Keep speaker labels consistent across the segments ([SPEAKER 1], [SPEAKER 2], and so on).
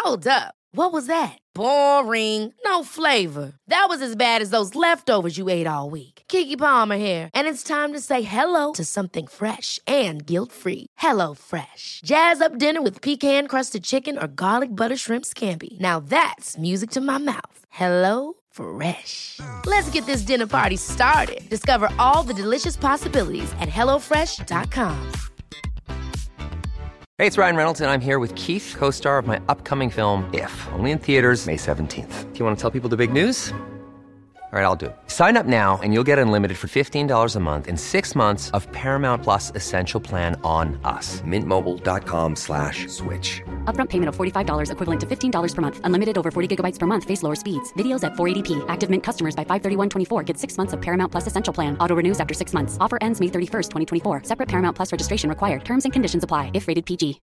[SPEAKER 1] Hold up. What was that? Boring. No flavor. That was as bad as those leftovers you ate all week. Keke Palmer here, and it's time to say hello to something fresh and guilt-free. Hello Fresh. Jazz up dinner with pecan-crusted chicken or garlic butter shrimp scampi. Now that's music to my mouth. Hello Fresh. Let's get this dinner party started. Discover all the delicious possibilities at hellofresh.com.
[SPEAKER 2] Hey, it's Ryan Reynolds, and I'm here with Keith, co-star of my upcoming film, If, only in theaters May 17th. Do you want to tell people the big news? All right, I'll do it. Sign up now and you'll get unlimited for $15 a month and 6 months of Paramount Plus Essential Plan on us. MintMobile.com/switch.
[SPEAKER 3] Upfront payment of $45 equivalent to $15 per month. Unlimited over 40 gigabytes per month. Face lower speeds. Videos at 480p. Active Mint customers by 531.24 get 6 months of Paramount Plus Essential Plan. Auto renews after 6 months. Offer ends May 31st, 2024. Separate Paramount Plus registration required. Terms and conditions apply if rated PG.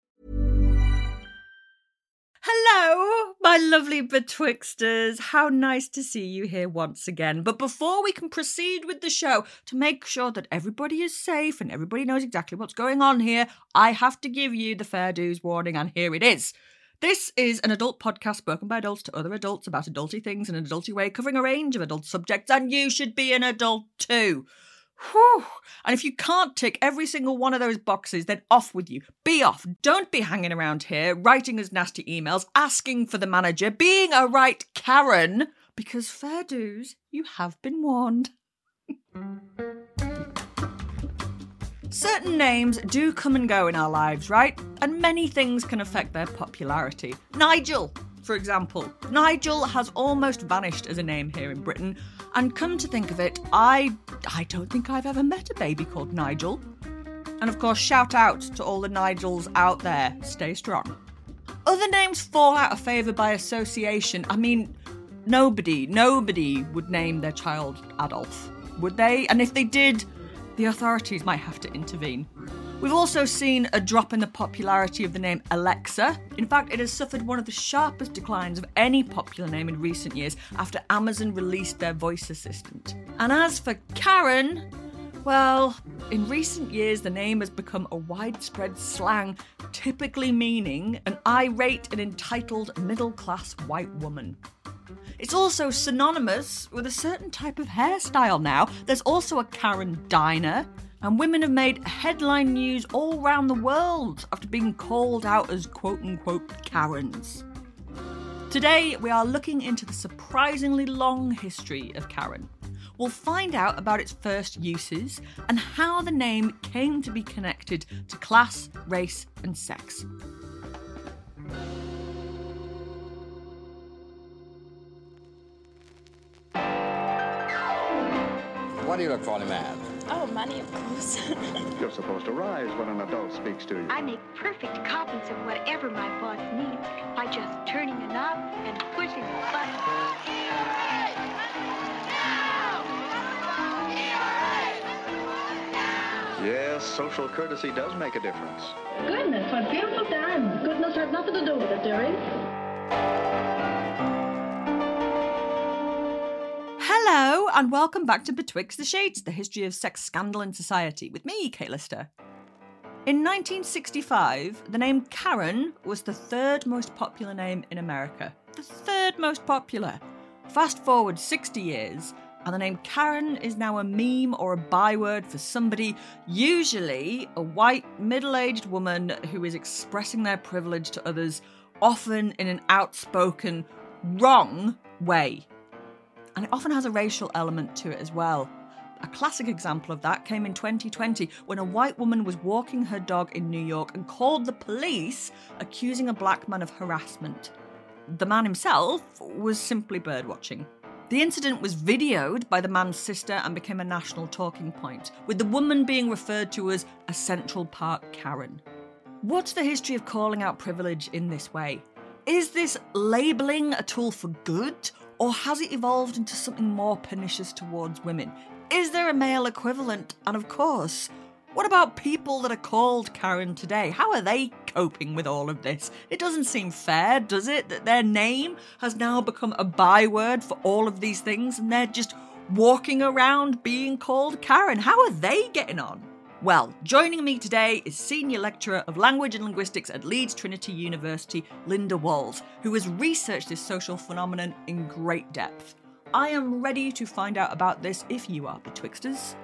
[SPEAKER 4] Hello, my lovely Betwixters. How nice to see you here once again. But before we can proceed with the show, to make sure that everybody is safe and everybody knows exactly what's going on here, I have to give you the fair dues warning, and here it is. This is an adult podcast spoken by adults to other adults about adulty things in an adulty way, covering a range of adult subjects, and you should be an adult too. Whew. And if you can't tick every single one of those boxes, then off with you. Be off. Don't be hanging around here, writing us nasty emails, asking for the manager, being a right Karen, because fair dues, you have been warned. Certain names do come and go in our lives, right? And many things can affect their popularity. Nigel, for example. Nigel has almost vanished as a name here in Britain. And come to think of it, I don't think I've ever met a baby called Nigel. And of course, shout out to all the Nigels out there. Stay strong. Other names fall out of favour by association. I mean, nobody would name their child Adolf, would they? And if they did, the authorities might have to intervene. We've also seen a drop in the popularity of the name Alexa. In fact, it has suffered one of the sharpest declines of any popular name in recent years after Amazon released their voice assistant. And as for Karen, well, in recent years the name has become a widespread slang, typically meaning an irate and entitled middle-class white woman. It's also synonymous with a certain type of hairstyle now. There's also a Karen diner, and women have made headline news all around the world after being called out as quote-unquote Karens. Today, we are looking into the surprisingly long history of Karen. We'll find out about its first uses and how the name came to be connected to class, race, and sex.
[SPEAKER 5] What do you look for in a man?
[SPEAKER 6] Oh, money, of course.
[SPEAKER 7] You're supposed to rise when an adult speaks to you.
[SPEAKER 8] I make perfect copies of whatever my boss needs by just turning a knob and pushing a button.
[SPEAKER 7] Yes, social courtesy does make a difference.
[SPEAKER 9] Goodness, what beautiful time. Goodness has nothing to do with it, dearie.
[SPEAKER 4] Hello, and welcome back to Betwixt the Shades, the history of sex scandal in society, with me, Kate Lister. In 1965, the name Karen was the third most popular name in America. The third most popular. Fast forward 60 years, and the name Karen is now a meme or a byword for somebody, usually a white, middle-aged woman who is expressing their privilege to others, often in an outspoken, wrong way. And it often has a racial element to it as well. A classic example of that came in 2020 when a white woman was walking her dog in New York and called the police, accusing a black man of harassment. The man himself was simply birdwatching. The incident was videoed by the man's sister and became a national talking point, with the woman being referred to as a Central Park Karen. What's the history of calling out privilege in this way? Is this labelling a tool for good? Or has it evolved into something more pernicious towards women? Is there a male equivalent? And of course, what about people that are called Karen today? How are they coping with all of this? It doesn't seem fair, does it? That their name has now become a byword for all of these things and they're just walking around being called Karen. How are they getting on? Well, joining me today is Senior Lecturer of Language and Linguistics at Leeds Trinity University, Linda Walls, who has researched this social phenomenon in great depth. I am ready to find out about this if you are, Betwixters.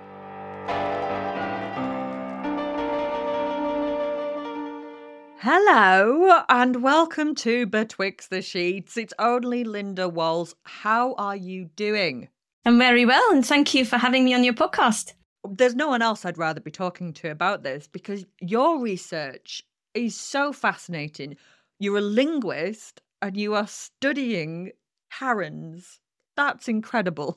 [SPEAKER 4] Hello, and welcome to Betwixt the Sheets. It's only Linda Walls. How are you doing?
[SPEAKER 6] I'm very well, and thank you for having me on your podcast.
[SPEAKER 4] There's no one else I'd rather be talking to about this because your research is so fascinating. You're a linguist and you are studying Karens. That's incredible.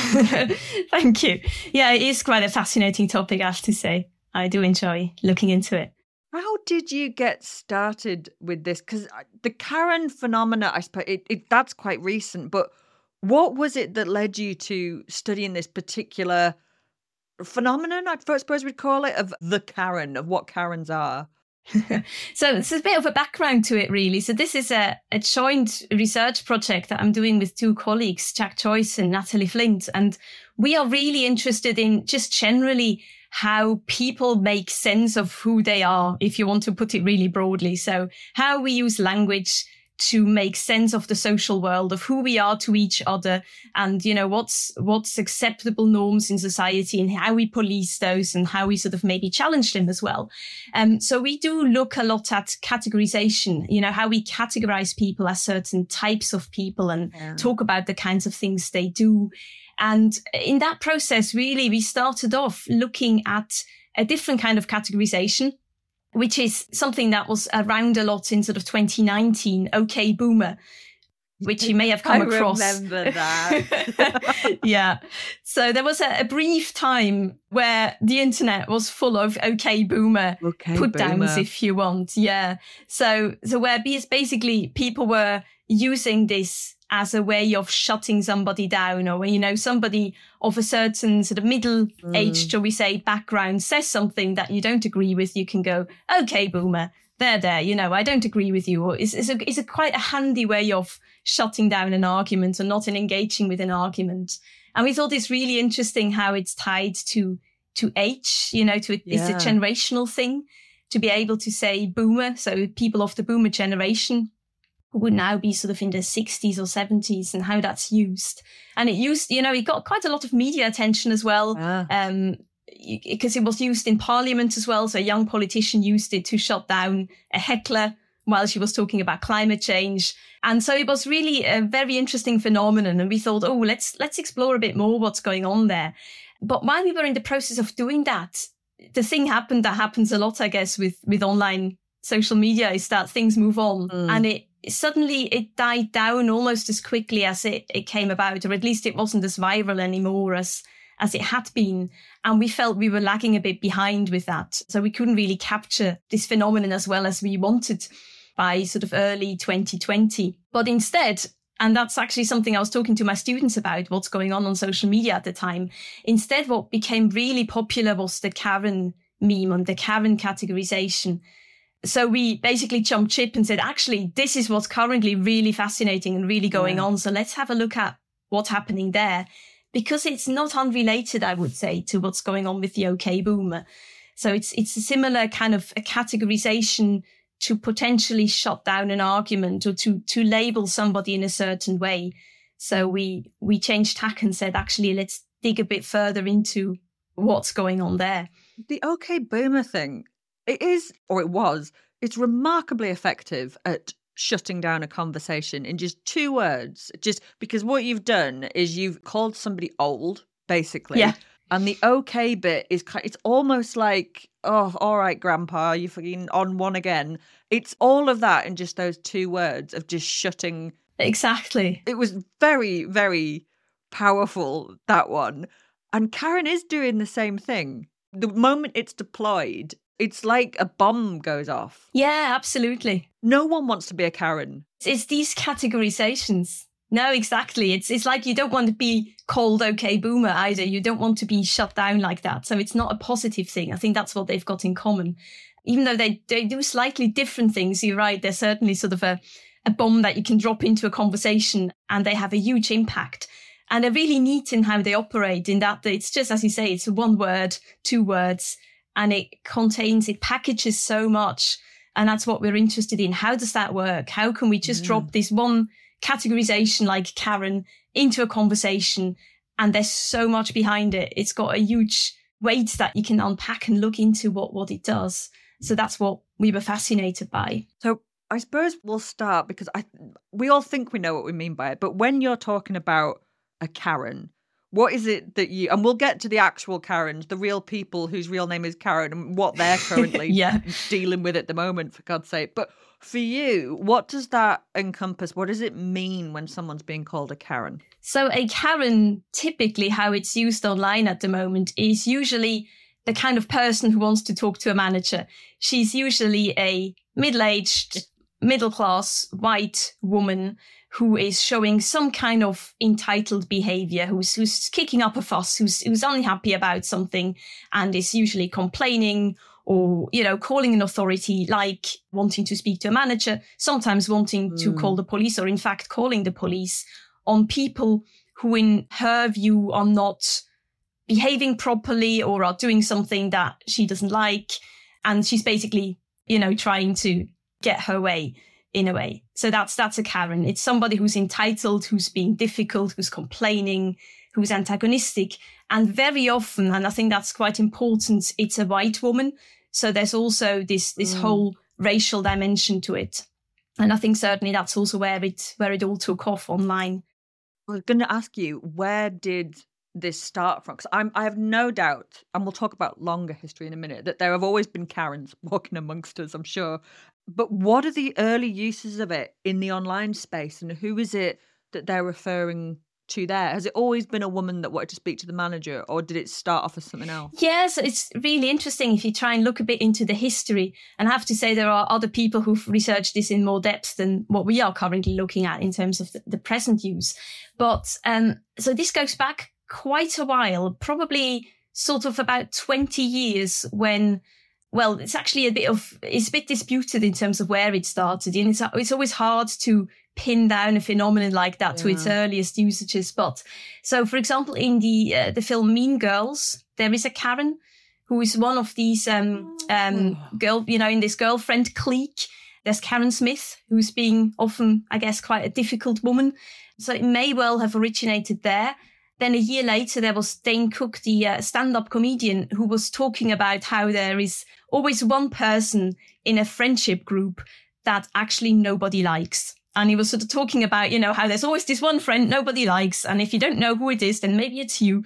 [SPEAKER 6] Thank you. Yeah, it is quite a fascinating topic, I have to say. I do enjoy looking into it.
[SPEAKER 4] How did you get started with this? Because the Karen phenomena, I suppose, that's quite recent, but what was it that led you to studying this particular phenomenon, I suppose we'd call it, of the Karen, of what Karens are?
[SPEAKER 6] So it's a bit of a background to it, really. So this is a joint research project that I'm doing with two colleagues, Jack Joyce and Natalie Flint. And we are really interested in just generally how people make sense of who they are, if you want to put it really broadly. So how we use language to make sense of the social world, of who we are to each other, and, you know, what's acceptable norms in society and how we police those and how we sort of maybe challenge them as well. So we do look a lot at categorization, you know, how we categorize people as certain types of people and talk about the kinds of things they do. And in that process, really, we started off looking at a different kind of categorization, which is something that was around a lot in sort of 2019, OK Boomer, which you may have come across.
[SPEAKER 4] I remember that.
[SPEAKER 6] Yeah. So there was a brief time where the internet was full of OK Boomer put-downs, if you want. Yeah. So where basically people were using this as a way of shutting somebody down, or when, you know, somebody of a certain sort of middle-aged, shall we say, background says something that you don't agree with, you can go, okay, Boomer, there, you know, I don't agree with you. Or it's a quite a handy way of shutting down an argument or not in engaging with an argument. And we thought it's really interesting how it's tied to age, you know, it's a generational thing to be able to say Boomer. So people of the Boomer generation who would now be sort of in their 60s or 70s, and how that's used. And it got quite a lot of media attention as well, because it was used in Parliament as well. So a young politician used it to shut down a heckler while she was talking about climate change. And so it was really a very interesting phenomenon. And we thought, let's explore a bit more what's going on there. But while we were in the process of doing that, the thing happened that happens a lot, I guess, with online social media, is that things move on. And suddenly it died down almost as quickly as it came about, or at least it wasn't as viral anymore as it had been. And we felt we were lagging a bit behind with that. So we couldn't really capture this phenomenon as well as we wanted by sort of early 2020. But instead, and that's actually something I was talking to my students about, what's going on social media at the time. Instead, what became really popular was the Karen meme and the Karen categorization. So we basically jumped ship and said, actually, this is what's currently really fascinating and really going on. So let's have a look at what's happening there, because it's not unrelated, I would say, to what's going on with the OK Boomer. So it's a similar kind of a categorization to potentially shut down an argument or to label somebody in a certain way. So we changed tack and said, actually, let's dig a bit further into what's going on there.
[SPEAKER 4] The OK Boomer thing, it's remarkably effective at shutting down a conversation in just 2 words. Just because what you've done is you've called somebody old, basically. Yeah. And the OK bit it's almost like, oh, all right, Grandpa, you're fucking on one again. It's all of that in just those 2 words of just shutting.
[SPEAKER 6] Exactly.
[SPEAKER 4] It was very, very powerful, that one. And Karen is doing the same thing. The moment it's deployed, it's like a bomb goes off.
[SPEAKER 6] Yeah, absolutely.
[SPEAKER 4] No one wants to be a Karen.
[SPEAKER 6] It's these categorizations. No, exactly. It's like you don't want to be called OK Boomer either. You don't want to be shut down like that. So it's not a positive thing. I think that's what they've got in common. Even though they do slightly different things, you're right, they're certainly sort of a bomb that you can drop into a conversation and they have a huge impact. And they're really neat in how they operate, in that it's just, as you say, it's 1 word, 2 words. and it packages so much. And that's what we're interested in. How does that work? How can we just drop this one categorization like Karen into a conversation? And there's so much behind it. It's got a huge weight that you can unpack and look into what it does. So that's what we were fascinated by.
[SPEAKER 4] So I suppose we'll start because we all think we know what we mean by it. But when you're talking about a Karen, what is it that you, and we'll get to the actual Karens, the real people whose real name is Karen and what they're currently dealing with at the moment, for God's sake. But for you, what does that encompass? What does it mean when someone's being called a Karen?
[SPEAKER 6] So a Karen, typically how it's used online at the moment, is usually the kind of person who wants to talk to a manager. She's usually a middle-aged, middle-class, white woman who is showing some kind of entitled behavior, who's kicking up a fuss, who's unhappy about something and is usually complaining or, calling an authority, like wanting to speak to a manager, sometimes wanting to call the police, or in fact calling the police on people who in her view are not behaving properly or are doing something that she doesn't like. And she's basically, trying to get her way in a way. So that's a Karen. It's somebody who's entitled, who's being difficult, who's complaining, who's antagonistic. And very often, and I think that's quite important, it's a white woman. So there's also this whole racial dimension to it. And I think certainly that's also where it all took off online.
[SPEAKER 4] I was going to ask you, where did this start from? Because I have no doubt, and we'll talk about longer history in a minute, that there have always been Karens walking amongst us, I'm sure. But what are the early uses of it in the online space, and who is it that they're referring to there? Has it always been a woman that wanted to speak to the manager, or did it start off as something else?
[SPEAKER 6] Yes, it's really interesting if you try and look a bit into the history. And I have to say there are other people who've researched this in more depth than what we are currently looking at in terms of the present use. But so this goes back quite a while, probably sort of about 20 years when, well, it's actually it's a bit disputed in terms of where it started. And it's always hard to pin down a phenomenon like that to its earliest usages. But so, for example, in the film Mean Girls, there is a Karen who is one of these in this girlfriend clique. There's Karen Smith, who's being often, I guess, quite a difficult woman. So it may well have originated there. Then a year later, there was Dane Cook, the stand-up comedian, who was talking about how there is always one person in a friendship group that actually nobody likes. And he was sort of talking about, how there's always this one friend nobody likes. And if you don't know who it is, then maybe it's you,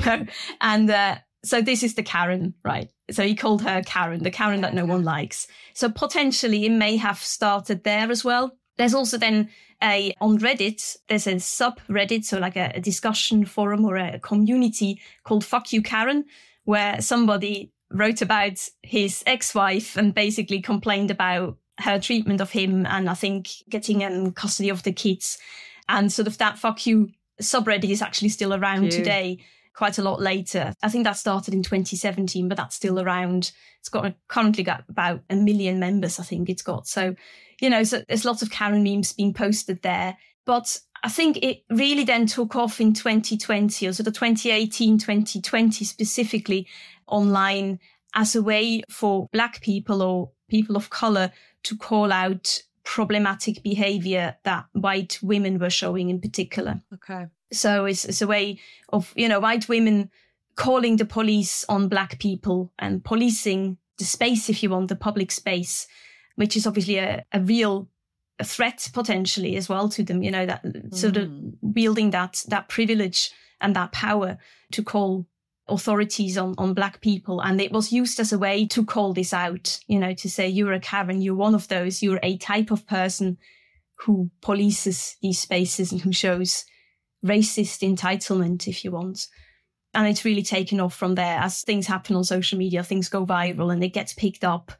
[SPEAKER 6] And so this is the Karen, right? So he called her Karen, the Karen that no one likes. So potentially it may have started there as well. There's also then on Reddit, there's a subreddit, so like a discussion forum or a community called Fuck You Karen, where somebody wrote about his ex-wife and basically complained about her treatment of him and I think getting in custody of the kids. And sort of that Fuck You subreddit is actually still around today, quite a lot later. I think that started in 2017, but that's still around. It's currently got about 1 million members, I think it's got. So, so there's lots of Karen memes being posted there. But I think it really then took off in 2020, or sort of 2018, 2020 specifically, online as a way for Black people or people of colour to call out problematic behaviour that white women were showing in particular.
[SPEAKER 4] Okay.
[SPEAKER 6] So it's a way of, white women calling the police on Black people and policing the space, if you want, the public space, which is obviously a real threat potentially as well to them, that sort of wielding that privilege and that power to call authorities on Black people. And it was used as a way to call this out, to say, you're a Karen, you're one of those, you're a type of person who polices these spaces and who shows racist entitlement, if you want. And it's really taken off from there. As things happen on social media, things go viral and it gets picked up.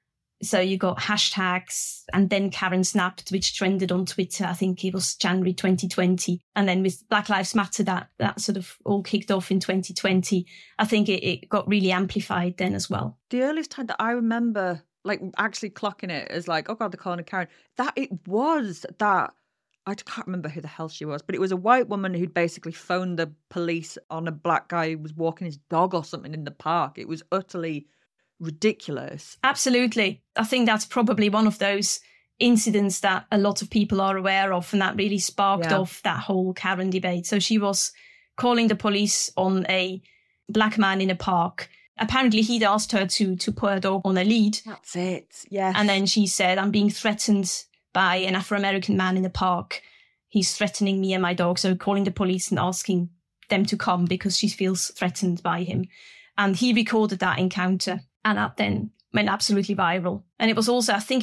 [SPEAKER 6] So you got hashtags, and then Karen Snapped, which trended on Twitter. I think it was January 2020. And then with Black Lives Matter, that sort of all kicked off in 2020. I think it got really amplified then as well.
[SPEAKER 4] The earliest time that I remember, like, actually clocking it as like, oh God, they're calling her Karen, that it was that, I can't remember who the hell she was, but it was a white woman who'd basically phoned the police on a Black guy who was walking his dog or something in the park. It was utterly
[SPEAKER 10] ridiculous.
[SPEAKER 6] Absolutely. I think that's probably one of those incidents that a lot of people are aware of, and that really sparked off that whole Karen debate. So she was calling the police on a black man in a park. Apparently he'd asked her to put her dog on a lead.
[SPEAKER 10] That's it, yes.
[SPEAKER 6] And then she said, I'm being threatened by an Afro-American man in the park. He's threatening me and my dog. So calling the police and asking them to come because she feels threatened by him. And he recorded that encounter, and that then went absolutely viral. And it was also, I think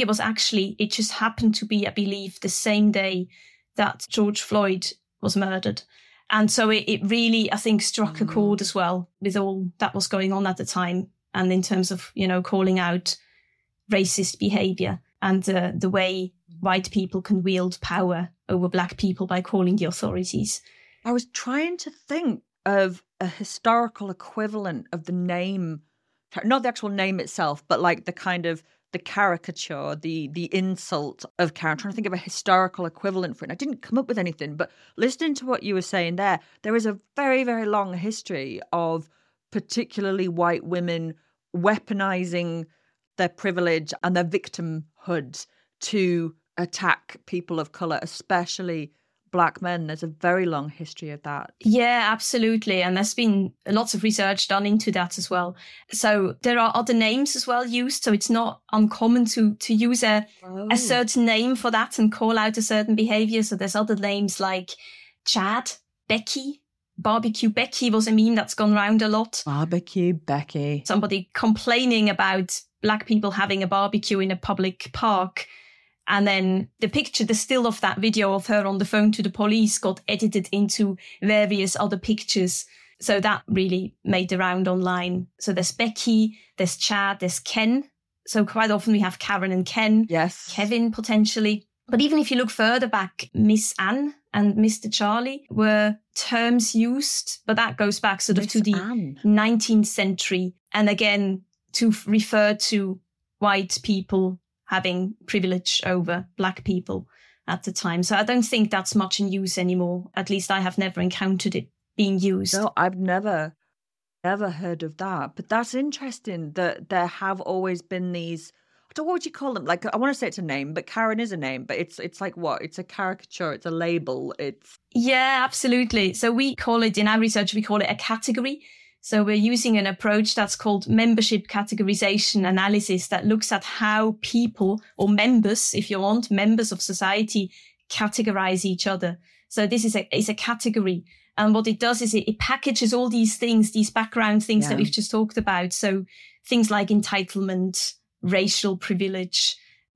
[SPEAKER 6] it just happened to be, I believe, the same day that George Floyd was murdered. And so it really, I think, struck a chord as well with all that was going on at the time. And in terms of, calling out racist behavior and the way white people can wield power over black people by calling the authorities.
[SPEAKER 10] I was trying to think of a historical equivalent of the name, not the actual name itself, but like the kind of the caricature, the insult of Karen. I'm trying to think of a historical equivalent for it. And I didn't come up with anything, but listening to what you were saying there is a very, very long history of particularly white women weaponizing their privilege and their victimhood to attack people of color, especially black men. There's a very long history of that.
[SPEAKER 6] Yeah, absolutely. And there's been lots of research done into that as well. So there are other names as well used. So it's not uncommon to use a certain name for that and call out a certain behavior. So there's other names like Chad, Becky. Barbecue Becky was a meme that's gone around a lot.
[SPEAKER 10] Barbecue Becky.
[SPEAKER 6] Somebody complaining about black people having a barbecue in a public park. And then the still of that video of her on the phone to the police got edited into various other pictures. So that really made the round online. So there's Becky, there's Chad, there's Ken. So quite often we have Karen and Ken.
[SPEAKER 10] Yes.
[SPEAKER 6] Kevin, potentially. But even if you look further back, Miss Anne and Mr. Charlie were terms used. But that goes back sort of to the 19th century. And again, to refer to white people having privilege over black people at the time. So I don't think that's much in use anymore. At least I have never encountered it being used.
[SPEAKER 10] No, I've never heard of that. But that's interesting that there have always been these, I don't know, what would you call them? Like, I want to say it's a name, but Karen is a name, but it's like what? It's a caricature, it's a label, it's...
[SPEAKER 6] Yeah, absolutely. So we call it, in our research, we call it a category. So we're using an approach that's called membership categorization analysis that looks at how people, or members, if you want, members of society, categorize each other. So this is a category. And what it does is it packages all these things, these background things that we've just talked about. So things like entitlement, racial privilege,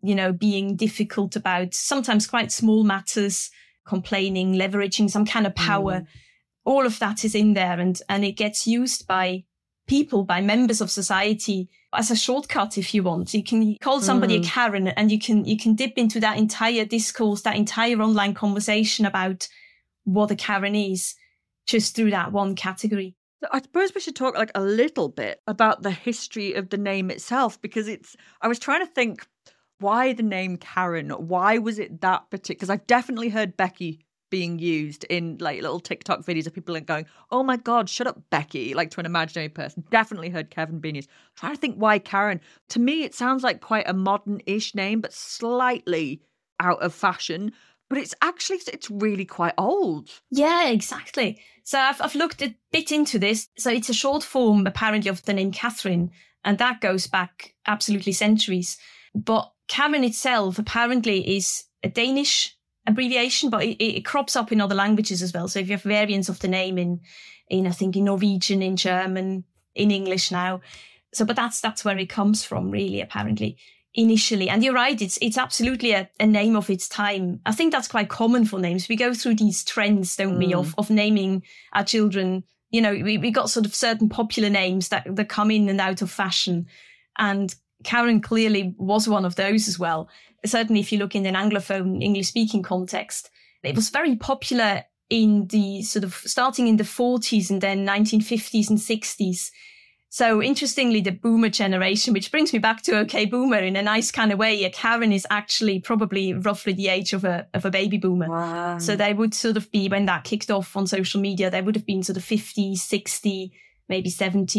[SPEAKER 6] being difficult about sometimes quite small matters, complaining, leveraging some kind of power. All of that is in there, and it gets used by people, by members of society as a shortcut, if you want. You can call somebody a Karen, and you can dip into that entire discourse, that entire online conversation about what a Karen is, just through that one category.
[SPEAKER 10] I suppose we should talk like a little bit about the history of the name itself, because I was trying to think, why the name Karen? Why was it that particular? Because I've definitely heard Becky being used in like little TikTok videos of people going, oh my God, shut up, Becky, like to an imaginary person. Definitely heard Kevin being used. I'm trying to think why Karen. To me, it sounds like quite a modern-ish name, but slightly out of fashion. But it's really quite old.
[SPEAKER 6] Yeah, exactly. So I've looked a bit into this. So it's a short form, apparently, of the name Catherine. And that goes back absolutely centuries. But Karen itself apparently is a Danish abbreviation, but it crops up in other languages as well. So if you have variants of the name in I think in Norwegian, in German, in English now. So, but that's where it comes from, really, apparently, initially. And you're right, it's absolutely a name of its time. I think that's quite common for names. We go through these trends, don't we, of naming our children. We got sort of certain popular names that come in and out of fashion. And Karen clearly was one of those as well. Certainly, if you look in an Anglophone English-speaking context, it was very popular in the sort of starting in the 40s and then 1950s and 60s. So interestingly, the boomer generation, which brings me back to OK Boomer in a nice kind of way, a Karen is actually probably roughly the age of a baby boomer.
[SPEAKER 10] Wow.
[SPEAKER 6] So they would sort of be, when that kicked off on social media, they would have been sort of 50, 60, maybe 70.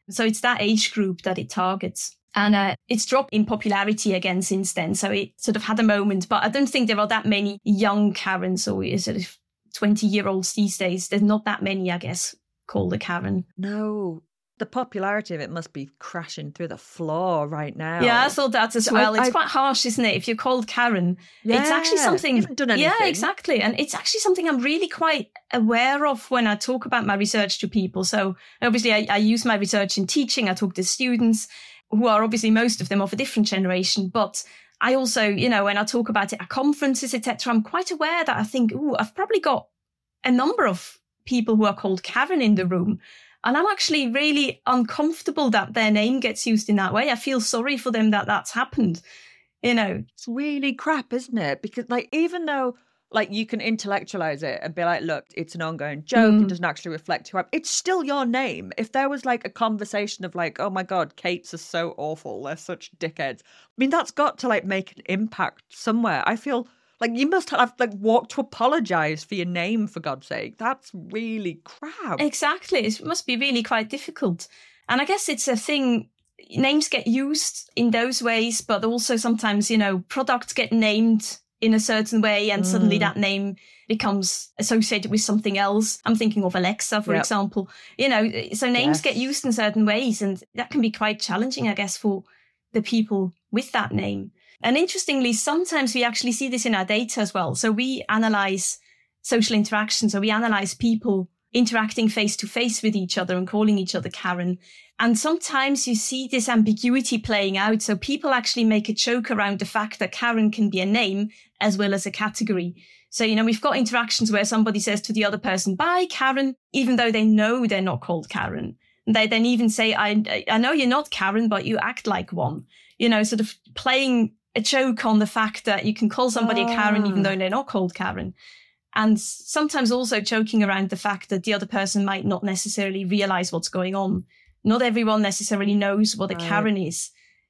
[SPEAKER 6] So it's that age group that it targets. And it's dropped in popularity again since then. So it sort of had a moment, but I don't think there are that many young Karens or sort of 20-year-olds these days. There's not that many, I guess, called a Karen.
[SPEAKER 10] No. The popularity of it must be crashing through the floor right now.
[SPEAKER 6] Yeah, I thought that as well. It's quite harsh, isn't it? If you're called Karen, it's actually something...
[SPEAKER 10] You haven't done anything.
[SPEAKER 6] Yeah, exactly. And it's actually something I'm really quite aware of when I talk about my research to people. So obviously I use my research in teaching. I talk to students who are obviously most of them of a different generation. But I also, when I talk about it at conferences, etc., I'm quite aware that I think, I've probably got a number of people who are called Karen in the room. And I'm actually really uncomfortable that their name gets used in that way. I feel sorry for them that that's happened,
[SPEAKER 10] It's really crap, isn't it? Because even though you can intellectualize it and be like, look, it's an ongoing joke. It doesn't actually reflect who I am. It's still your name. If there was a conversation of oh my God, Kates are so awful. They're such dickheads. I mean, that's got to make an impact somewhere. I feel you must have walked to apologise for your name, for God's sake. That's really crap.
[SPEAKER 6] Exactly. It must be really quite difficult. And I guess it's a thing, names get used in those ways, but also sometimes, products get named in a certain way and suddenly that name becomes associated with something else. I'm thinking of Alexa, for example. So names get used in certain ways, and that can be quite challenging, I guess, for the people with that name. And interestingly, sometimes we actually see this in our data as well. So we analyze social interaction. So we analyze people interacting face-to-face with each other and calling each other Karen. And sometimes you see this ambiguity playing out. So people actually make a joke around the fact that Karen can be a name as well as a category. So, we've got interactions where somebody says to the other person, bye, Karen, even though they know they're not called Karen. And they then even say, I know you're not Karen, but you act like one. Sort of playing a joke on the fact that you can call somebody a Karen even though they're not called Karen. And sometimes also joking around the fact that the other person might not necessarily realize what's going on. Not everyone necessarily knows what a Karen is.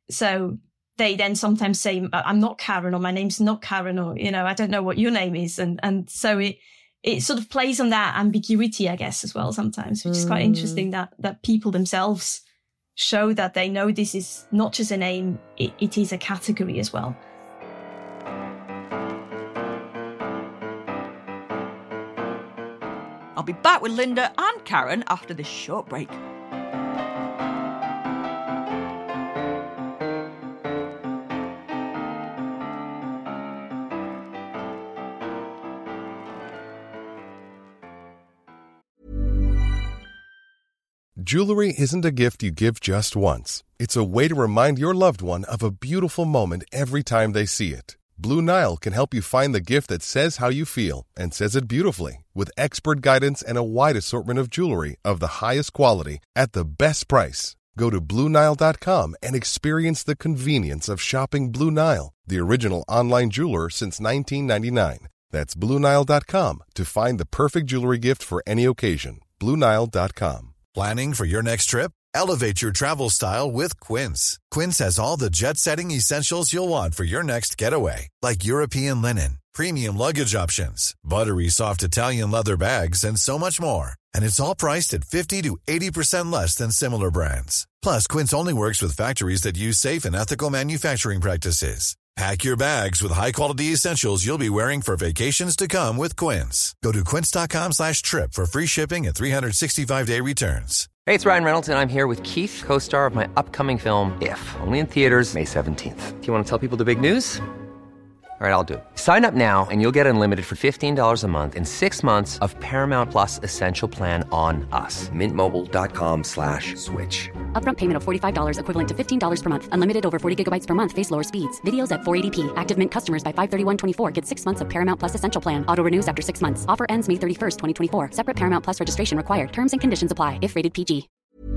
[SPEAKER 6] So they then sometimes say, I'm not Karen, or my name's not Karen, or, I don't know what your name is. And so it sort of plays on that ambiguity, I guess, as well sometimes, which is quite interesting that people themselves show that they know this is not just a name, it is a category as well.
[SPEAKER 4] I'll be back with Linda and Karen after this short break.
[SPEAKER 11] Jewelry isn't a gift you give just once. It's a way to remind your loved one of a beautiful moment every time they see it. Blue Nile can help you find the gift that says how you feel and says it beautifully, with expert guidance and a wide assortment of jewelry of the highest quality at the best price. Go to BlueNile.com and experience the convenience of shopping Blue Nile, the original online jeweler since 1999. That's BlueNile.com to find the perfect jewelry gift for any occasion. BlueNile.com.
[SPEAKER 12] Planning for your next trip? Elevate your travel style with Quince. Quince has all the jet-setting essentials you'll want for your next getaway, like European linen, premium luggage options, buttery soft Italian leather bags, and so much more. And it's all priced at 50 to 80% less than similar brands. Plus, Quince only works with factories that use safe and ethical manufacturing practices. Pack your bags with high-quality essentials you'll be wearing for vacations to come with Quince. Go to quince.com/trip for free shipping and 365-day returns.
[SPEAKER 2] Hey, it's Ryan Reynolds, and I'm here with Keith, co-star of my upcoming film, If, only in theaters May 17th. Do you want to tell people the big news? All right, I'll do it. Sign up now and you'll get unlimited for $15 a month and 6 months of Paramount Plus Essential Plan on us. MintMobile.com/switch.
[SPEAKER 3] Upfront payment of $45 equivalent to $15 per month. Unlimited over 40 gigabytes per month. Face lower speeds. Videos at 480p. Active Mint customers by 531.24 get 6 months of Paramount Plus Essential Plan. Auto renews after 6 months. Offer ends May 31st, 2024. Separate Paramount Plus registration required. Terms and conditions apply if rated PG.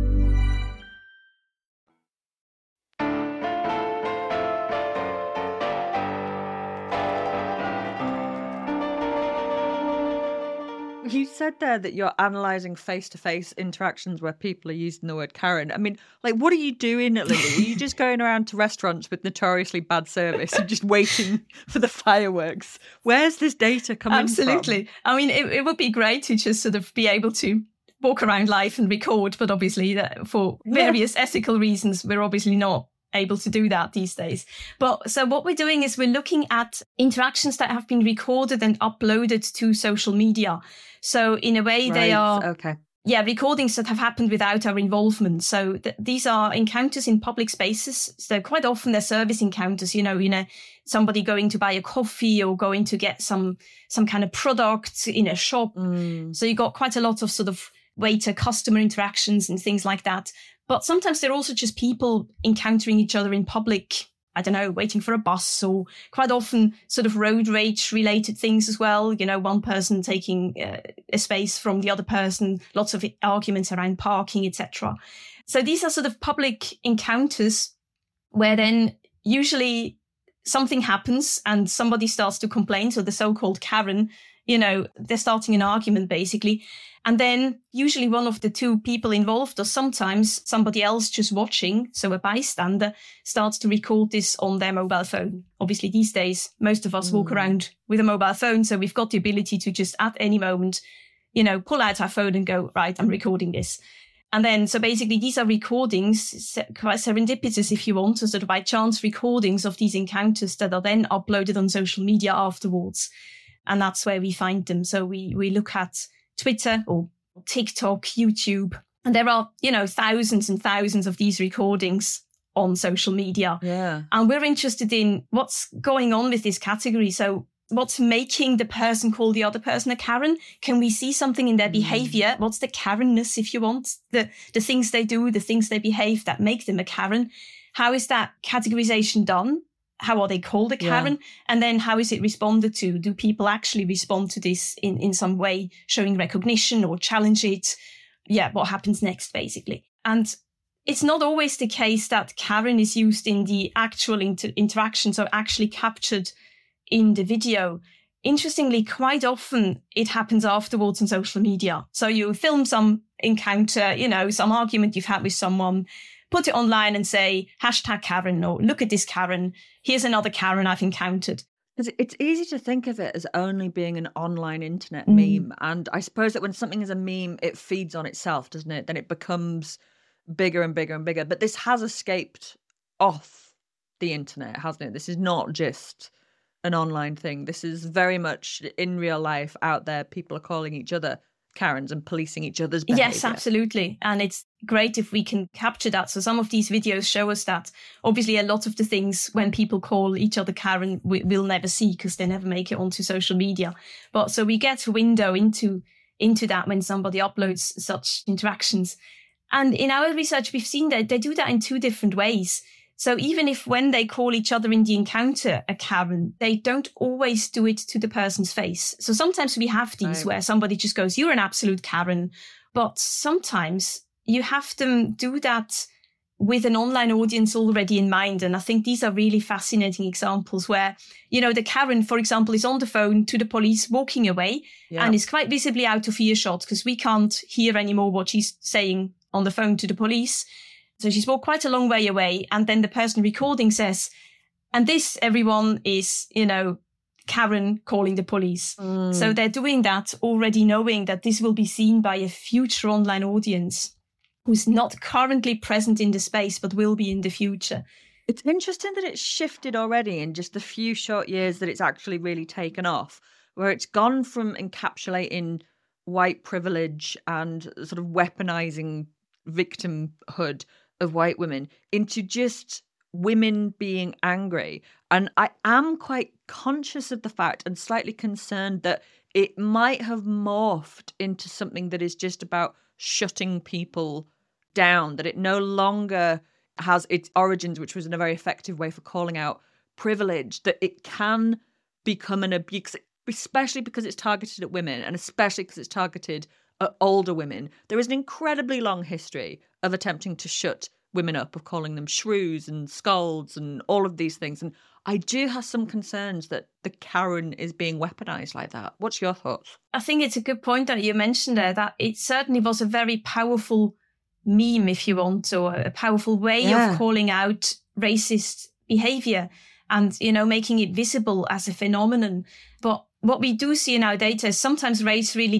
[SPEAKER 10] You said there that you're analysing face-to-face interactions where people are using the word Karen. I mean, what are you doing, Lily? Are you just going around to restaurants with notoriously bad service and just waiting for the fireworks? Where's this data coming from?
[SPEAKER 6] Absolutely. I mean, it would be great to just sort of be able to walk around live and record, but obviously for various ethical reasons, we're obviously not able to do that these days. But so what we're doing is we're looking at interactions that have been recorded and uploaded to social media. So in a way, they are recordings that have happened without our involvement. So these are encounters in public spaces. So quite often they're service encounters, somebody going to buy a coffee or going to get some kind of product in a shop. So you got quite a lot of sort of waiter-customer interactions and things like that. But sometimes they're also just people encountering each other in public, I don't know, waiting for a bus, or quite often sort of road rage related things as well. One person taking a space from the other person, lots of arguments around parking, etc. So these are sort of public encounters where then usually something happens and somebody starts to complain. So the so-called Karen, they're starting an argument basically. And then usually one of the two people involved, or sometimes somebody else just watching, so a bystander, starts to record this on their mobile phone. Obviously, these days, most of us walk around with a mobile phone, so we've got the ability to just at any moment, pull out our phone and go, right, I'm recording this. And then, so basically, these are recordings, quite serendipitous if you want, so sort of by chance recordings of these encounters that are then uploaded on social media afterwards. And that's where we find them. So we look at Twitter or TikTok, YouTube, and there are, thousands and thousands of these recordings on social media.
[SPEAKER 10] Yeah.
[SPEAKER 6] And we're interested in what's going on with this category. So what's making the person call the other person a Karen? Can we see something in their behavior? What's the Karen-ness, if you want? The things they do, the things they behave that make them a Karen. How is that categorization done? How are they called a Karen? Yeah. And then how is it responded to? Do people actually respond to this in some way, showing recognition or challenge it? Yeah, what happens next, basically? And it's not always the case that Karen is used in the actual interaction, so actually captured in the video. Interestingly, quite often it happens afterwards on social media. So you film some encounter, some argument you've had with someone, put it online and say, #Karen, or look at this Karen. Here's another Karen I've encountered.
[SPEAKER 10] It's easy to think of it as only being an online internet meme. And I suppose that when something is a meme, it feeds on itself, doesn't it? Then it becomes bigger and bigger and bigger. But this has escaped off the internet, hasn't it? This is not just an online thing. This is very much in real life out there. People are calling each other Karens and policing each other's behavior.
[SPEAKER 6] Yes, absolutely. And it's great if we can capture that. So some of these videos show us that. Obviously, a lot of the things when people call each other Karen, we'll never see because they never make it onto social media. But so we get a window into that when somebody uploads such interactions. And in our research, we've seen that they do that in two different ways. So even if when they call each other in the encounter a Karen, they don't always do it to the person's face. So sometimes we have these where somebody just goes, you're an absolute Karen. But sometimes you have them do that with an online audience already in mind. And I think these are really fascinating examples where, the Karen, for example, is on the phone to the police walking away and is quite visibly out of earshot because we can't hear anymore what she's saying on the phone to the police. So she's walked quite a long way away. And then the person recording says, and this, everyone, is, Karen calling the police. So they're doing that already knowing that this will be seen by a future online audience who's not currently present in the space, but will be in the future.
[SPEAKER 10] It's interesting that it's shifted already in just the few short years that it's actually really taken off, where it's gone from encapsulating white privilege and sort of weaponizing victimhood of white women into just women being angry. And I am quite conscious of the fact and slightly concerned that it might have morphed into something that is just about shutting people down, that it no longer has its origins, which was in a very effective way for calling out privilege, that it can become an abuse, especially because it's targeted at women and especially because it's targeted at older women. There is an incredibly long history of attempting to shut women up, of calling them shrews and scolds and all of these things. And I do have some concerns that the Karen is being weaponized like that. What's your thoughts?
[SPEAKER 6] I think it's a good point that you mentioned there, that it certainly was a very powerful meme, if you want, or a powerful way of calling out racist behavior and, making it visible as a phenomenon. But what we do see in our data is sometimes race really does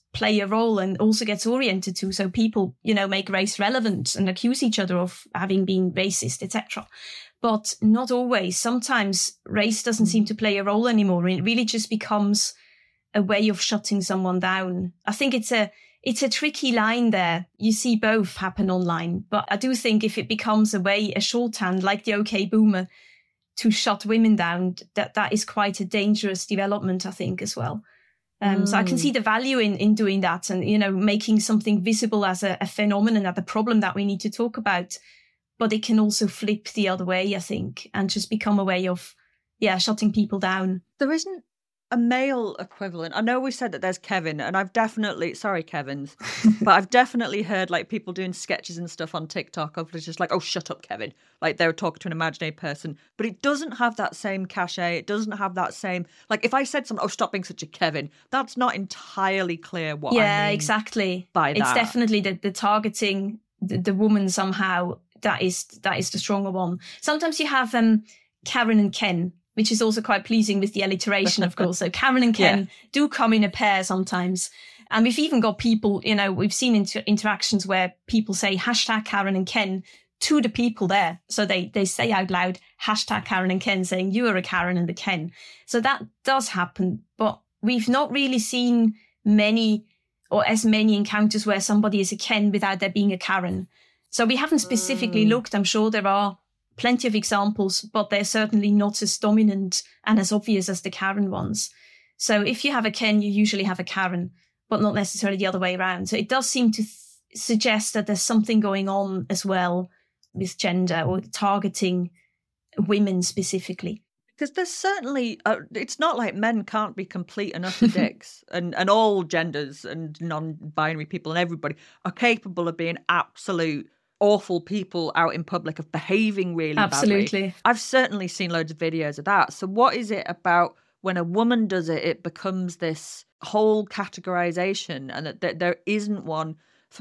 [SPEAKER 6] play a role and also gets oriented to. So people, make race relevant and accuse each other of having been racist, etc. But not always. Sometimes race doesn't seem to play a role anymore. It really just becomes a way of shutting someone down. I think it's a tricky line there. You see both happen online. But I do think if it becomes a shorthand, like the OK Boomer, to shut women down, that is quite a dangerous development, I think, as well. So I can see the value in doing that and, making something visible as a phenomenon, as a problem that we need to talk about. But it can also flip the other way, I think, and just become a way of, shutting people down.
[SPEAKER 10] There isn't a male equivalent. I know we said that there's Kevin, and sorry, Kevins, but I've definitely heard like people doing sketches and stuff on TikTok of just like, oh, shut up, Kevin. Like they were talking to an imaginary person, but it doesn't have that same cachet. It doesn't have that same, like if I said something, oh, stop being such a Kevin, that's not entirely clear what I mean.
[SPEAKER 6] Yeah, exactly.
[SPEAKER 10] By that.
[SPEAKER 6] It's definitely the targeting the woman somehow. That is the stronger one. Sometimes you have Karen and Ken, which is also quite pleasing with the alliteration, of course. So Karen and Ken do come in a pair sometimes. And we've even got people, we've seen interactions where people say hashtag Karen and Ken to the people there. So they say out loud, hashtag Karen and Ken, saying you are a Karen and a Ken. So that does happen. But we've not really seen many or as many encounters where somebody is a Ken without there being a Karen. So we haven't specifically looked. I'm sure there are plenty of examples, but they're certainly not as dominant and as obvious as the Karen ones. So if you have a Ken, you usually have a Karen, but not necessarily the other way around. So it does seem to suggest that there's something going on as well with gender or targeting women specifically.
[SPEAKER 10] Because there's certainly, it's not like men can't be complete and utter dicks, and all genders and non-binary people and everybody are capable of being absolute awful people out in public, of behaving really
[SPEAKER 6] Absolutely.
[SPEAKER 10] badly. I've certainly seen loads of videos of that. So what is it about when a woman does it, it becomes this whole categorization, and that there isn't one?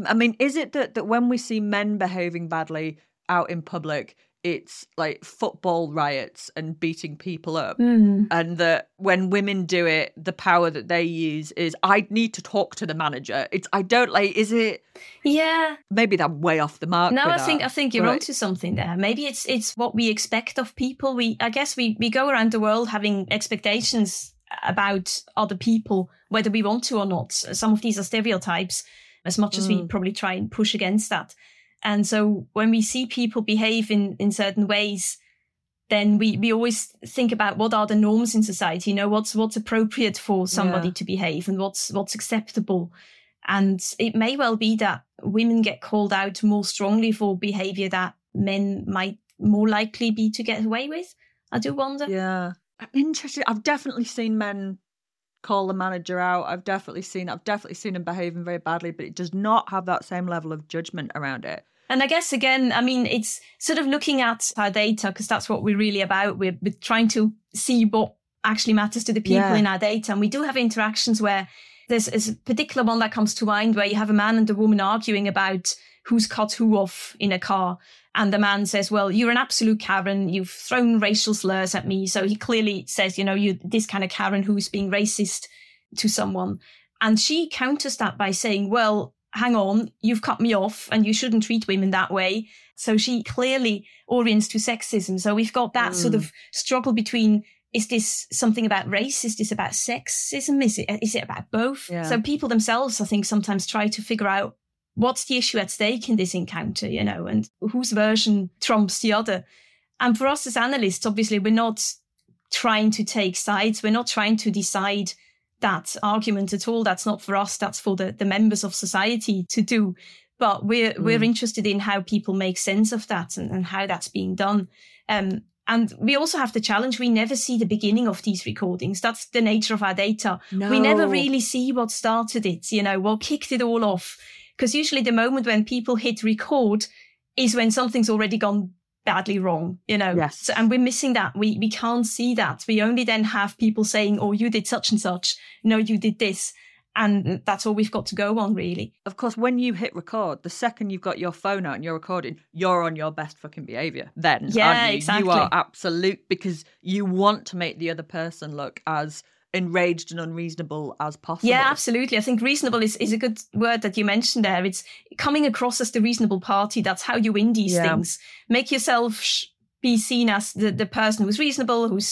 [SPEAKER 10] Is it that when we see men behaving badly out in public, it's like football riots and beating people up, and that when women do it, the power that they use is, I need to talk to the manager. Is it?
[SPEAKER 6] Yeah.
[SPEAKER 10] Maybe I'm way off the mark.
[SPEAKER 6] No, I think you're onto something there. Maybe it's what we expect of people. I guess we go around the world having expectations about other people, whether we want to or not. Some of these are stereotypes, as much as we probably try and push against that. And so when we see people behave in certain ways, then we always think about what are the norms in society, what's appropriate for somebody to behave and what's acceptable. And it may well be that women get called out more strongly for behavior that men might more likely be to get away with. I do wonder.
[SPEAKER 10] Yeah. Interesting. I've definitely seen men call the manager out. I've definitely seen him behaving very badly, but it does not have that same level of judgment around it.
[SPEAKER 6] And I guess, again, it's sort of looking at our data, because that's what we're really about. We're trying to see what actually matters to the people in our data. And we do have interactions where there's a particular one that comes to mind where you have a man and a woman arguing about who's cut who off in a car. And the man says, well, you're an absolute Karen. You've thrown racial slurs at me. So he clearly says, you're this kind of Karen who's being racist to someone. And she counters that by saying, well, hang on, you've cut me off and you shouldn't treat women that way. So she clearly orients to sexism. So we've got that sort of struggle between, is this something about race? Is this about sexism? Is it about both? Yeah. So people themselves, I think, sometimes try to figure out what's the issue at stake in this encounter, and whose version trumps the other. And for us as analysts, obviously, we're not trying to take sides. We're not trying to decide that argument at all. That's not for us. That's for the members of society to do. But we're interested in how people make sense of that and how that's being done. And we also have the challenge, we never see the beginning of these recordings. That's the nature of our data. No. We never really see what started it, what kicked it all off. Because usually the moment when people hit record is when something's already gone badly wrong,
[SPEAKER 10] Yes.
[SPEAKER 6] So, and we're missing that. We can't see that. We only then have people saying, oh, you did such and such. No, you did this. And that's all we've got to go on, really.
[SPEAKER 10] Of course, when you hit record, the second you've got your phone out and you're recording, you're on your best fucking behaviour then,
[SPEAKER 6] yeah,
[SPEAKER 10] aren't you?
[SPEAKER 6] Exactly.
[SPEAKER 10] You are absolute, because you want to make the other person look as enraged and unreasonable as possible.
[SPEAKER 6] Yeah, absolutely. I think reasonable is a good word that you mentioned there. It's coming across as the reasonable party. That's how you win these things. Make yourself be seen as the person who's reasonable, who's,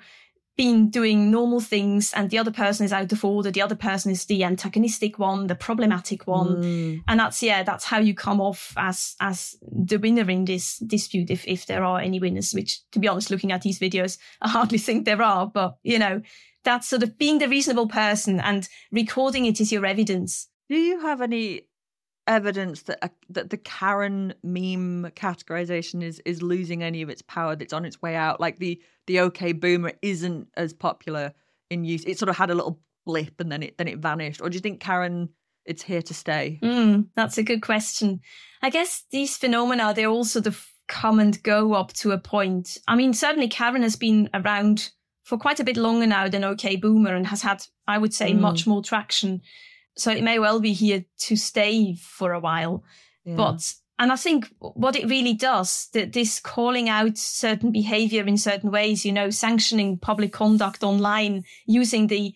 [SPEAKER 6] been doing normal things, and the other person is out of order. The other person is the antagonistic one, the problematic one. And that's how you come off as the winner in this dispute, if there are any winners, which, to be honest, looking at these videos, I hardly think there are. But, that's sort of being the reasonable person, and recording it is your evidence.
[SPEAKER 10] Do you have any evidence that the Karen meme categorization is losing any of its power, that's on its way out? Like the OK Boomer isn't as popular in use. It sort of had a little blip and then it vanished. Or do you think Karen, it's here to stay?
[SPEAKER 6] That's a good question. I guess these phenomena, they all sort of come and go up to a point. I mean, certainly Karen has been around for quite a bit longer now than OK Boomer, and has had, I would say, much more traction. So it may well be here to stay for a while. Yeah. And I think what it really does, that this calling out certain behavior in certain ways, sanctioning public conduct online, using the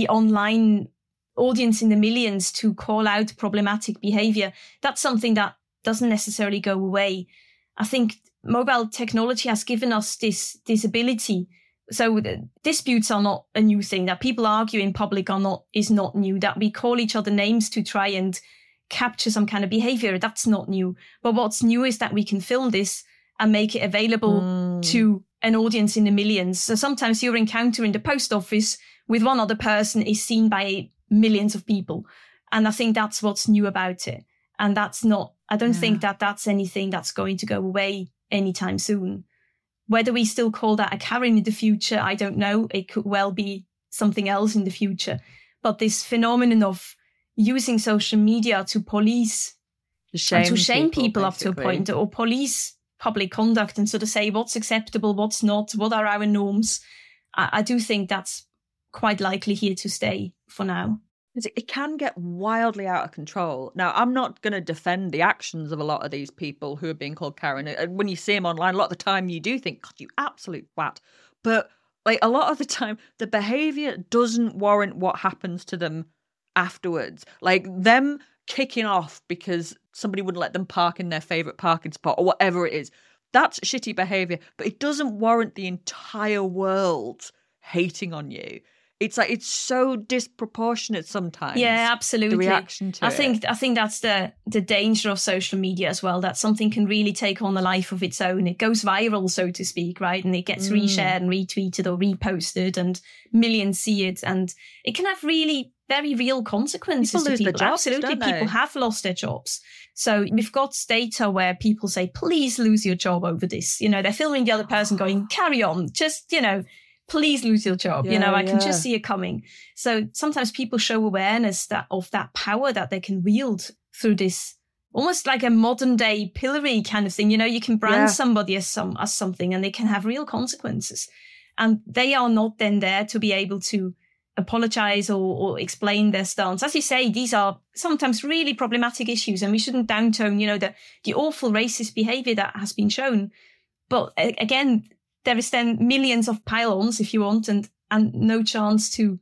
[SPEAKER 6] online audience in the millions to call out problematic behavior, that's something that doesn't necessarily go away. I think mobile technology has given us this ability. So the disputes are not a new thing. That people argue in public is not new. That we call each other names to try and capture some kind of behavior, that's not new. But what's new is that we can film this and make it available to an audience in the millions. So sometimes your encounter in the post office with one other person is seen by millions of people. And I think that's what's new about it. And I don't think that that's anything that's going to go away anytime soon. Whether we still call that a Karen in the future, I don't know. It could well be something else in the future. But this phenomenon of using social media to police and to shame people up to a point, or police public conduct and sort of say what's acceptable, what's not, what are our norms, I do think that's quite likely here to stay for now.
[SPEAKER 10] It can get wildly out of control. Now, I'm not going to defend the actions of a lot of these people who are being called Karen. When you see them online, a lot of the time you do think, God, you absolute twat. But a lot of the time, the behaviour doesn't warrant what happens to them afterwards. Like them kicking off because somebody wouldn't let them park in their favourite parking spot or whatever it is. That's shitty behaviour, but it doesn't warrant the entire world hating on you. It's so disproportionate sometimes.
[SPEAKER 6] Yeah, absolutely.
[SPEAKER 10] The reaction to it.
[SPEAKER 6] I think that's the danger of social media as well, that something can really take on a life of its own. It goes viral, so to speak, right? And it gets reshared and retweeted or reposted, and millions see it. And it can have really very real consequences
[SPEAKER 10] people
[SPEAKER 6] to
[SPEAKER 10] lose
[SPEAKER 6] people.
[SPEAKER 10] Their jobs,
[SPEAKER 6] absolutely. People have lost their jobs. So we've got data where people say, please lose your job over this. They're filming the other person going, carry on, just, please lose your job. I can just see it coming. So sometimes people show awareness of that power that they can wield through this, almost like a modern day pillory kind of thing. You can brand somebody as something, and they can have real consequences. And they are not then there to be able to apologize or explain their stance. As you say, these are sometimes really problematic issues, and we shouldn't downtone, the awful racist behavior that has been shown. But again, there is then millions of pile-ons, if you want, and no chance to,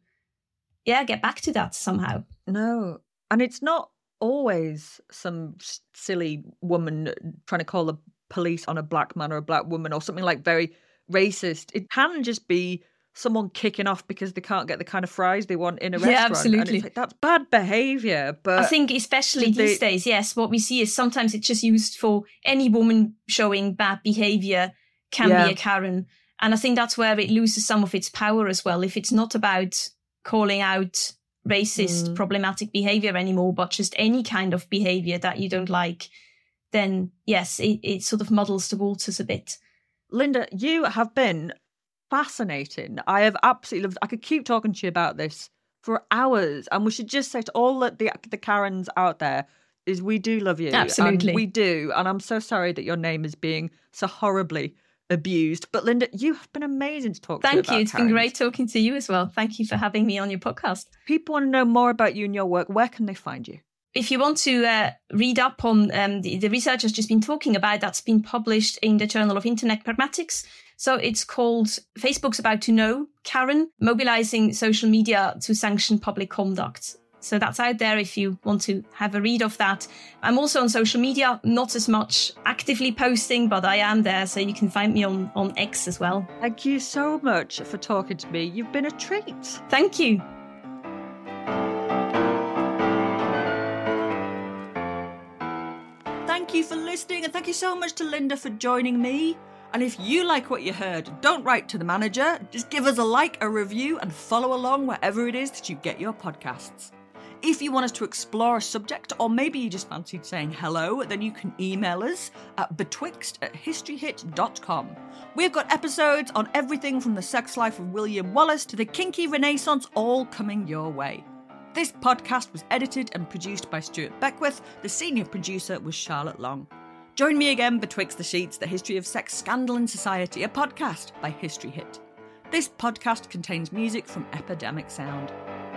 [SPEAKER 6] get back to that somehow.
[SPEAKER 10] No. And it's not always some silly woman trying to call the police on a black man or a black woman or something like very racist. It can just be someone kicking off because they can't get the kind of fries they want in a restaurant.
[SPEAKER 6] Yeah, absolutely.
[SPEAKER 10] And it's that's bad behaviour. But
[SPEAKER 6] I think especially these days, yes, what we see is sometimes it's just used for any woman showing bad behaviour can be a Karen. And I think that's where it loses some of its power as well. If it's not about calling out racist, problematic behaviour anymore, but just any kind of behaviour that you don't like, then yes, it sort of muddles the waters a bit.
[SPEAKER 10] Linda, you have been fascinating. I have absolutely loved. I could keep talking to you about this for hours, and we should just say to all the Karens out there is we do love you.
[SPEAKER 6] Absolutely.
[SPEAKER 10] And we do. And I'm so sorry that your name is being so horribly abused. But Linda, you have been amazing to talk to.
[SPEAKER 6] Thank you. It's been great talking to you as well. Thank you for having me on your podcast.
[SPEAKER 10] People want to know more about you and your work. Where can they find you?
[SPEAKER 6] If you want to read up on the research I've just been talking about, that's been published in the Journal of Internet Pragmatics. So it's called Facebook's About to Know, Karen, Mobilizing Social Media to Sanction Public Conduct. So that's out there if you want to have a read of that. I'm also on social media, not as much actively posting, but I am there. So you can find me on X as well.
[SPEAKER 10] Thank you so much for talking to me. You've been a treat.
[SPEAKER 6] Thank you.
[SPEAKER 4] Thank you for listening, and thank you so much to Linda for joining me. And if you like what you heard, don't write to the manager. Just give us a like, a review, and follow along wherever it is that you get your podcasts. If you want us to explore a subject, or maybe you just fancied saying hello, then you can email us at betwixt@historyhit.com. We've got episodes on everything from the sex life of William Wallace to the kinky Renaissance, all coming your way. This podcast was edited and produced by Stuart Beckwith. The senior producer was Charlotte Long. Join me again betwixt the sheets, the history of sex, scandal and society, a podcast by History Hit. This podcast contains music from Epidemic Sound.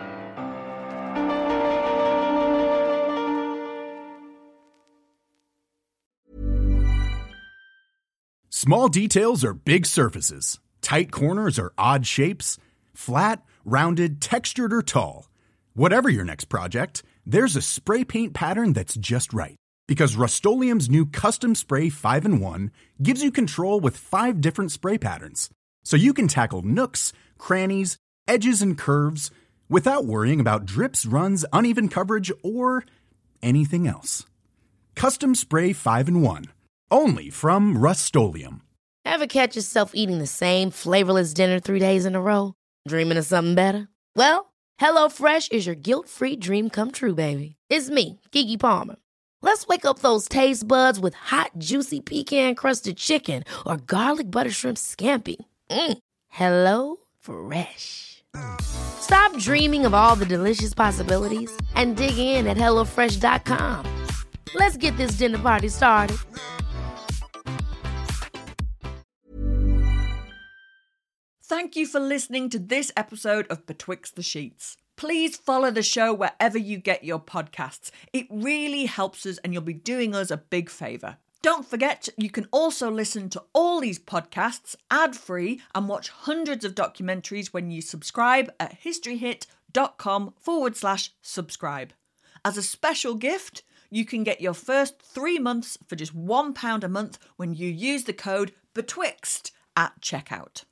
[SPEAKER 13] Small details are big surfaces. Tight corners are odd shapes. Flat, rounded, textured, or tall. Whatever your next project, there's a spray paint pattern that's just right. Because Rust-Oleum's new Custom Spray 5-in-1 gives you control with 5 different spray patterns. So you can tackle nooks, crannies, edges, and curves without worrying about drips, runs, uneven coverage, or anything else. Custom Spray 5-in-1. Only from Rust-Oleum.
[SPEAKER 1] Ever catch yourself eating the same flavorless dinner 3 days in a row? Dreaming of something better? Well, HelloFresh is your guilt-free dream come true, baby. It's me, Keke Palmer. Let's wake up those taste buds with hot, juicy pecan-crusted chicken or garlic butter shrimp scampi. Hello Fresh. Stop dreaming of all the delicious possibilities and dig in at HelloFresh.com. Let's get this dinner party started.
[SPEAKER 4] Thank you for listening to this episode of Betwixt the Sheets. Please follow the show wherever you get your podcasts. It really helps us and you'll be doing us a big favour. Don't forget, you can also listen to all these podcasts ad-free and watch hundreds of documentaries when you subscribe at historyhit.com/subscribe. As a special gift, you can get your first 3 months for just £1 a month when you use the code BETWIXT at checkout.